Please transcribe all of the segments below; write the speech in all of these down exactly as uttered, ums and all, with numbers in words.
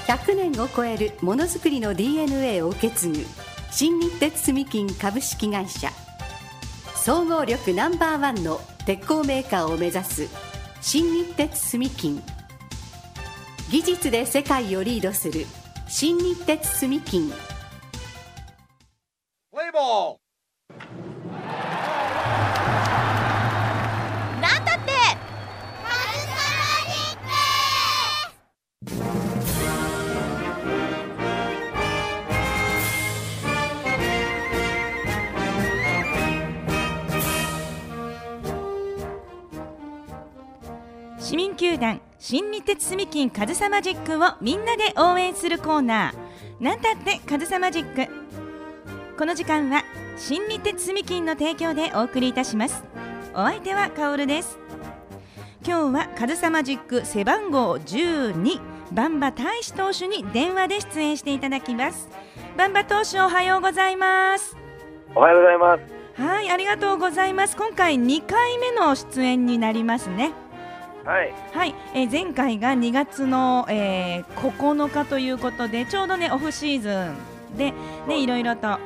ひゃくねんを超えるものづくりの ディーエヌエー を受け継ぐ新日鉄住金株式会社、総合力ナンバーワンの鉄鋼メーカーを目指す新日鉄住金、技術で世界をリードする新日鉄住金。 プレイボール。 なんだって市民球団新日鉄住金カズサマジックをみんなで応援するコーナー、なんたってカズサマジック。この時間は新日鉄住金の提供でお送りいたします。お相手はカオルです。今日はカズサマジック背番号じゅうにバンバ大志投手に電話で出演していただきます。バンバ投手、おはようございます。 おはようございます。 はい、ありがとうございます。今回にかいめの出演になりますね。 はい、 はい、えー、前回がにがつの、えー、ここのかということで、ちょうどねオフシーズンで、ね、いろいろと、はい、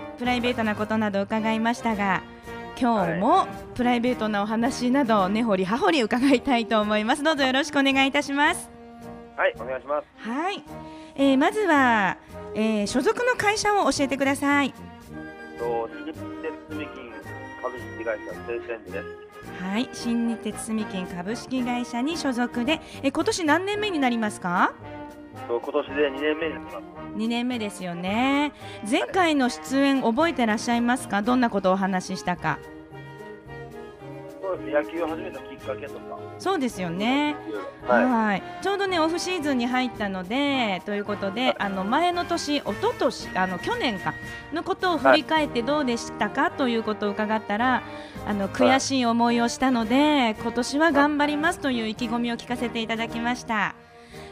プライベートなことなど伺いましたが、今日もプライベートなお話など根掘り葉掘り伺いたいと思います。どうぞよろしくお願いいたします。 はい、お願いします。 はい、えー、まずは、えー、所属の会社を教えてください。 新日鉄住金株式会社聖泉寺です。 はい、新日鉄住金株式会社に所属で、え今年何年目になりますか？ 今年でにねんめになります。 にねんめですよね。前回の出演覚えてらっしゃいますか？どんなことをお話ししたか。 そうですね、野球を始めたきっかけとか。 そうですよね。 はい、 はい、ちょうどねオフシーズンに入ったのでということで、あの前の年、一昨年あの去年かのことを振り返ってどうでしたかということを伺ったら、あの悔しい思いをしたので今年は頑張りますという意気込みを聞かせていただきました。はい、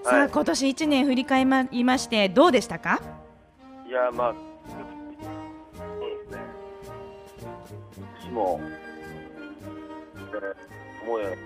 さあ今年いちねん振り返りましてどうでしたか？ いや、まあそうですね、私も、えー、思うよ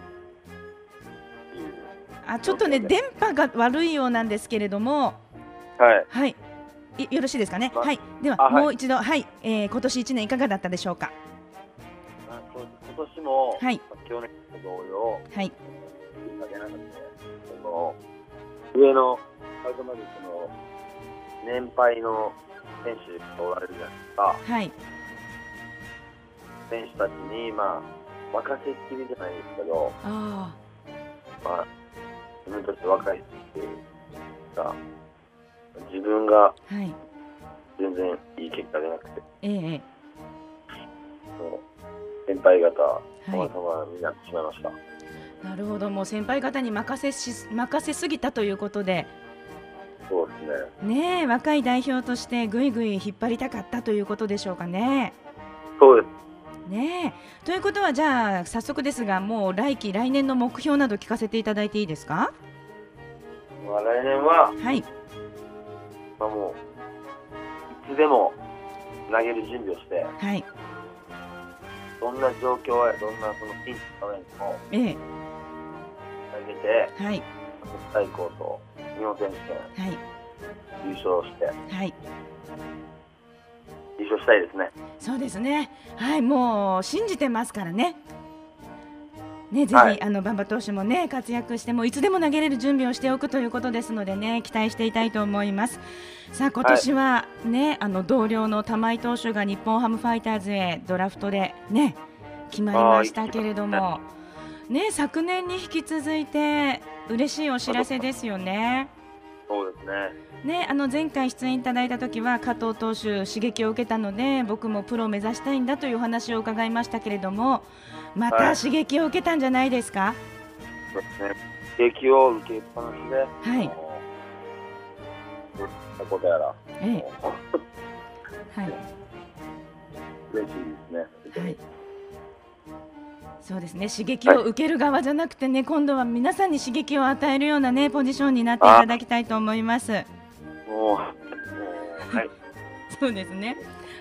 あちょっとね電波が悪いようなんですけれども、 はい、 はい、よろしいですかね。 ま、 はい、ではもう一度、はい、えー、今年いちねんいかがだったでしょうか？ 今年も、 はい、 去年と同様、 はい、 いい加減なので、その上のカードマジックの年配の選手がおられるじゃないですか。 はい、 選手たちに、まあ、任せっきりじゃないですけど、 あ、 まあ、自分として若いっていうか、自分が全然いい結果じゃなくて、 ええ、 先輩方、様々になってしまいました。 なるほど、もう先輩方に任せし任せすぎたということで、 そうですね。 ねえ、若い代表としてぐいぐい引っ張りたかったということでしょうかね。 そうです。 ねえ、ということはじゃあ早速ですが、もう来季来年の目標など聞かせていただいていいですか？ まあ、来年は、 はい、 まあ、もういつでも投げる準備をして、 はい、 どんな状況やどんなそのピンチの場面でもええ、 投げて、 はい、 最高と日本選手権、 はい、 優勝して、 はい、 優勝したいですね。 そうですね、はい、もう信じてますからね。ね、ぜひ、 はい、 あのバンバ投手もね活躍してもいつでも投げれる準備をしておくということですのでね、期待していたいと思います。さあ今年はね、はい、あの同僚の玉井投手が日本ハムファイターズへドラフトでね決まりましたけれども、ね、昨年に引き続いて嬉しいお知らせですよね。 そうですね。 ね、あの前回出演いただいた時は加藤投手刺激を受けたので僕もプロを目指したいんだというお話を伺いましたけれども、また刺激を受けたんじゃないですか？ そうですね、刺激を受けっぱなしで、 はい、 どういったことやら、 ええ、はい、 嬉しいですね。 はい、そうですね、刺激を受ける側じゃなくてね、はい、今度は皆さんに刺激を与えるようなねポジションになっていただきたいと思います。 もう、もう、はい、 そうですね。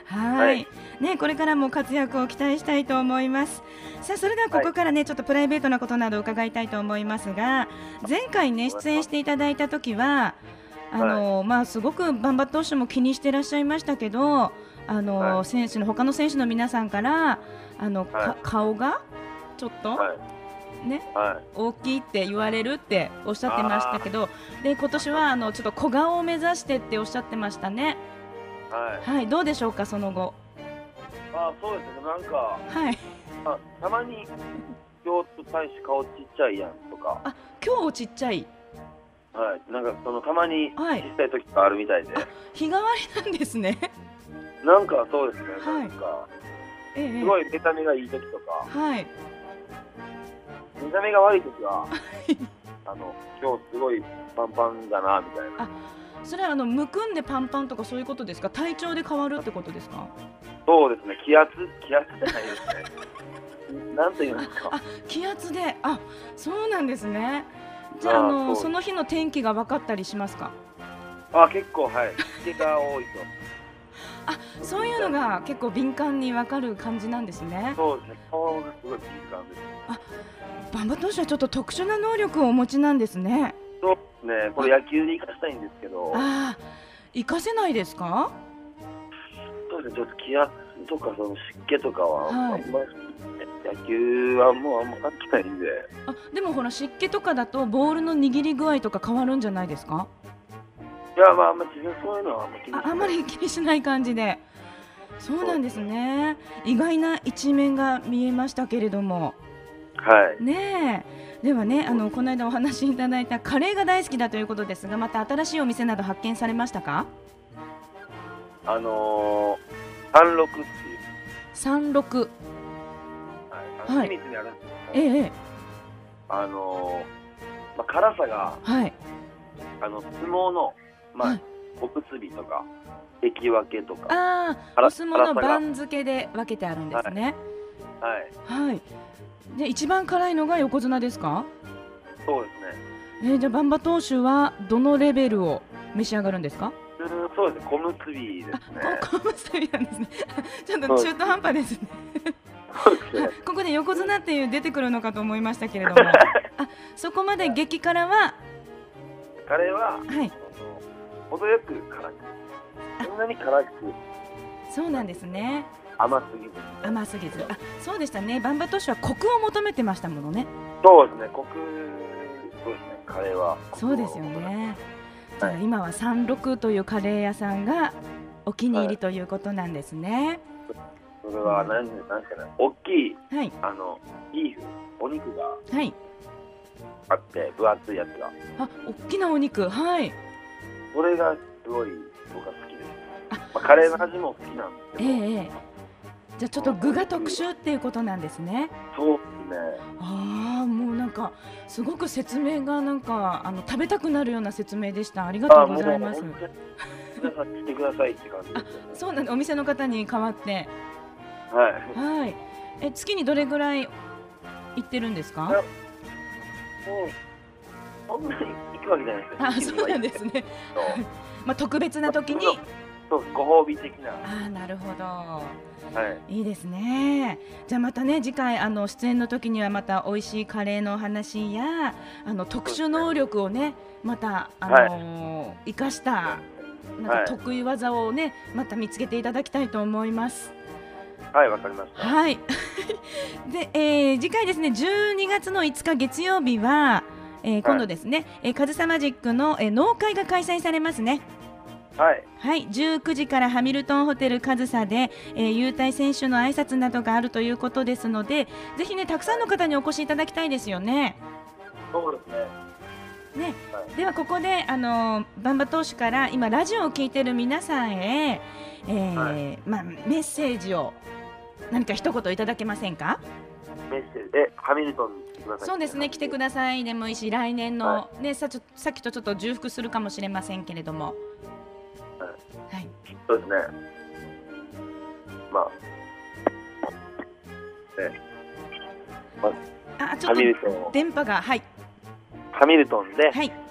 はい、 はいね、これからも活躍を期待したいと思います。さあ、それではここからね、ちょっとプライベートなことなど伺いたいと思いますが、前回ね出演していただいた時はあの、まあ、すごくバンバ投手も気にしてらっしゃいましたけど、あの、 はい選手の他の選手の皆さんからあの、かはい顔がちょっと、 はいね、 はい大きいって言われるっておっしゃってましたけど、で今年はあのちょっと小顔を目指してっておっしゃってましたね。 はいはい、どうでしょうか、その後。 あそうですねなんかはい、 あたまに今日と大使顔ちっちゃいやんとかあ、今日ちっちゃい、 はいなんかそのたまにはい小さい時があるみたいで、 日替わりなんですね。 なんかそうですね、 はいなんかええ、 すごい見た目がいい時とかはい、 見た目が悪い時はあの今日すごいパンパンだなみたいな。 あ、それはあのむくんでパンパンとかそういうことですか、体調で変わるってことですか。 そうですね、気圧気圧じゃないですねなんていうんですか。 あ、気圧で、あ、そうなんですね。じゃあ、ああのそうその日の天気が分かったりしますか。 あ結構はい湿気が多いあ、そういうのが結構敏感に分かる感じなんですね。 とそうですね、顔がすごい敏感です。 バンバ投手はちょっと特殊な能力をお持ちなんですね。 そうですね、これ野球で生かしたいんですけど、 ああ、活かせないですか。 そうですね、ちょっと気圧とかその湿気とかは、 はいあんまり野球はもうあんま関係ないんで、 あ、でもほら湿気とかだとボールの握り具合とか変わるんじゃないですか。 いやまああんま自分そういうのはあんま気にしない。 あ、あんまり気にしない感じで。そうなんですね。意外な一面が見えましたけれども。 はい。 ねえ、ではね、あのこの間お話しいただいたカレーが大好きだということですが、また新しいお店など発見されましたか。 あのー、さんろくっていう、 三六、 はい、あのはい秘密にあるんですええけど、 ええ、 あのーまあ、辛さがはい、 あの相撲の、まあはい、 おむすびとか関脇とか、 ああ、 辛お相撲の辛さが番付で分けてあるんですね。 はい、 はい。で、一番辛いのが横綱ですか。 そうですね。 えー、じゃあバンバ投手はどのレベルを召し上がるんですか。 うーんそうですね、小むすびですね。 あ、こ小結びなんですね。ちょっと中途半端ですね。 そうですね。 ここで横綱っていう出てくるのかと思いましたけれども、あ、そこまで激辛は、 カレーは、 はい、 あの程よく辛く、そんなに辛くそうなんですね。 甘すぎず。 甘すぎず、あ、そうでしたね。バンバ投手はコクを求めてましたものね。 そうですね、コク、そうですね、カレーは。 そうですよね。じゃあ今は三六というカレー屋さんがお気に入りということなんですね。 それは何、なんかね、大きい、 はい、 あの、ビーフ、お肉がはい、 あって、分厚いやつが。 あ、大きなお肉、はい、 それがすごい僕は好きです。まあ、カレーの味も好きなんですえけど、 えええ、じゃあちょっと具が特殊っていうことなんですね。 そうですね。 ああ、もうなんかすごく説明がなんかあの食べたくなるような説明でした。ありがとうございます。 あもう本当に皆さん来てくださいって感じですよね。 そうなんで、お店の方に代わって、 はい。 はい。え、月にどれぐらい行ってるんですか。 もう、そんなに行くわけじゃないですよ。 あ、そうなんですね。 そうまあ特別な時に、 そう、ご褒美的な。 ああ、なるほど。 はい。 いいですね。じゃあまたね、次回あの出演の時にはまた美味しいカレーのお話やあの特殊能力をね、またあのー生かしたなんか得意技をね、また見つけていただきたいと思います。 はい、わかりました。 はい。で、えー、次回ですね、じゅうにがつのいつか月曜日は、えー、今度ですね、えー、カズサマジックの、えー、納会が開催されますね。 はい。 はい、じゅうくじからハミルトンホテルカズサで、えー、優待選手の挨拶などがあるということですので、ぜひね、たくさんの方にお越しいただきたいですよね。 そうですね。 ね、 はではここで、あのー、バンバ投手から今ラジオを聞いている皆さんへ、えーはいまあ、メッセージを何か一言いただけませんか。 メッセージでハミルトンに来てください。 そうですね、来てくださいでもいいし、来年の、 はね、さちょさっきとちょっと重複するかもしれませんけれども、はい、 そうですね。まあ。ね。まあ、 あ、ちょっハミルトンと電波が、はい、 ハミルトンで、 はい、 じゅうにが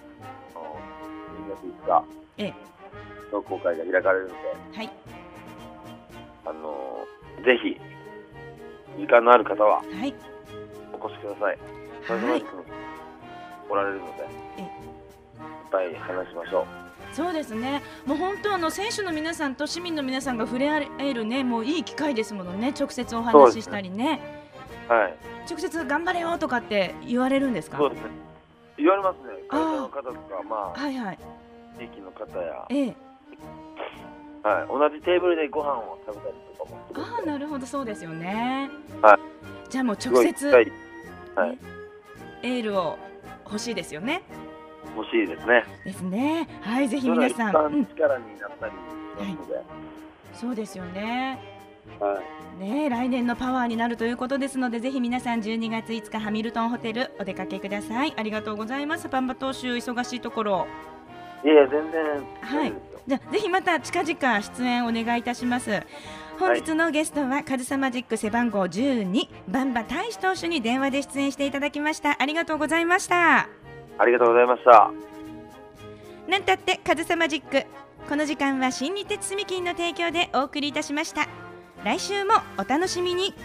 ついつかええ、 の公開が開かれるので、 はい、 あのぜひ時間のある方ははいお越しください。 はい、 おられるので、 えいっぱい話しましょう。 そうですね。もう本当あの選手の皆さんと市民の皆さんが触れ合えるね、もういい機会ですものね。直接お話ししたりね。 はい。 直接頑張れよとかって言われるんですか？ そうですね。言われますね。会社の方とか、まあ、 はいはい。 地域の方や、 ええ、 はい、同じテーブルでご飯を食べたりとかもするんで。 ああ、なるほど、そうですよね。 はい。 じゃあもう直接、 はい、 ね、エールを欲しいですよね。 欲しいですね。 ですね。はい、ぜひ皆さん、 それが一番力になったりしますので、 はい、そうですよね。 はい、 ね、来年のパワーになるということですので、ぜひ皆さんじゅうにがついつかハミルトンホテルお出かけください。ありがとうございます。パンバ投手忙しいところ。 いや全然はい。じゃあぜひまた近々出演お願いいたします。本日のゲストはカズサマジック背番号じゅうにバンバ大志投手に電話で出演していただきました。ありがとうございました。 ありがとうございました。 なんたってカズサマジック、この時間は新日鉄住金の提供でお送りいたしました。来週もお楽しみに。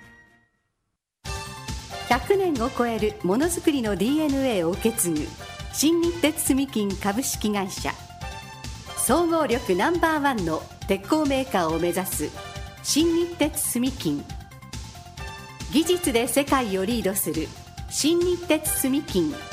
ひゃくねんを超えるものづくりの ディーエヌエー を受け継ぐ新日鉄住金株式会社、総合力ナンバーワンの鉄鋼メーカーを目指す新日鉄住金、技術で世界をリードする新日鉄住金